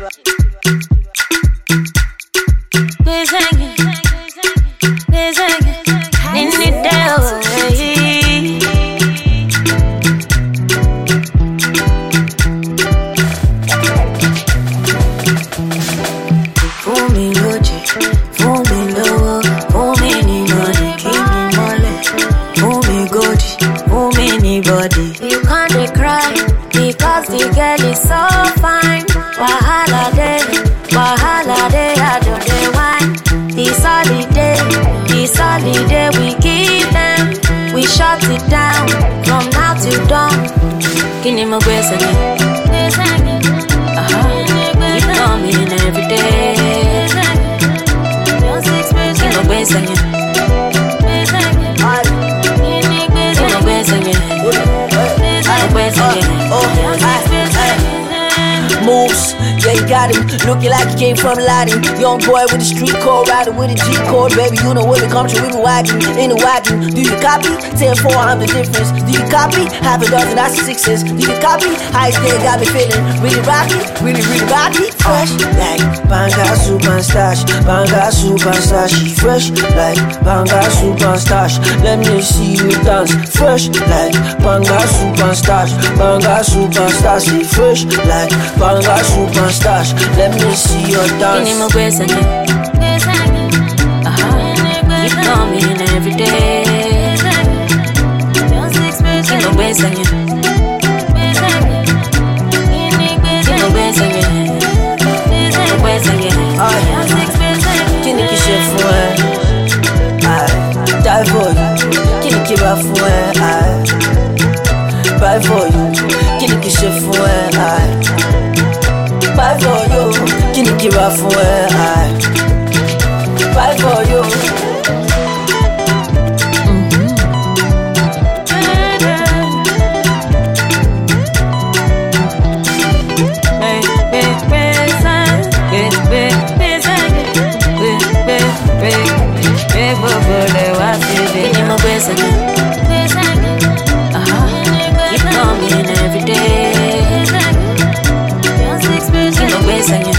You can't cry because the girl is so fine. Wahala day, I don't dey whine. It's holiday, we give them, we shut it down from now till dawn. Kini mo gbe sege, keep coming every day. Kini mo gbe sege. Moves, yeah, you got him. Looking like he came from Latin. Young boy with a street code, riding with a G code. Baby, you know when it comes to we be wagging, in the wagon. Do you copy? 10-4, I'm the difference. Do you copy? Half a dozen, that's sixes. Do you copy? High day got me feeling really rocky, really rocky. Fresh like Banga Super Stash, Banga Super Stash. She fresh like Banga Super Stash. Let me see you dance. Fresh like Banga Super Stash, Banga Super Stash. She fresh like Banga Super Stash. Let me see your dance. Kini mo gbe sege, keep coming every day. Kini mo gbe sege, kini mo gbe sege, gbe sege. Kini ki ṣe fún ẹ? Die for you. Kini ki bá fún ẹ? Buy for you. Kini ki ṣe fún ẹ? Buy for you. Kini ki bá fún ẹ? Buy for you. Kini mo gbe sege, keep coming every day. Kini mo gbe sege.